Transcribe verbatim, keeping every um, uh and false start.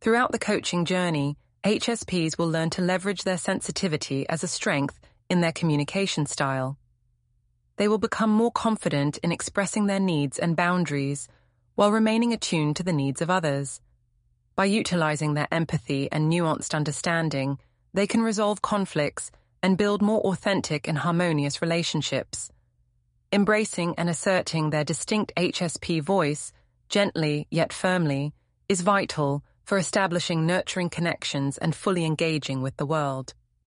Throughout the coaching journey, H S Ps will learn to leverage their sensitivity as a strength in their communication style. They will become more confident in expressing their needs and boundaries while remaining attuned to the needs of others. By utilizing their empathy and nuanced understanding, they can resolve conflicts and build more authentic and harmonious relationships. Embracing and asserting their distinct H S P voice, gently yet firmly, is vital for establishing nurturing connections and fully engaging with the world.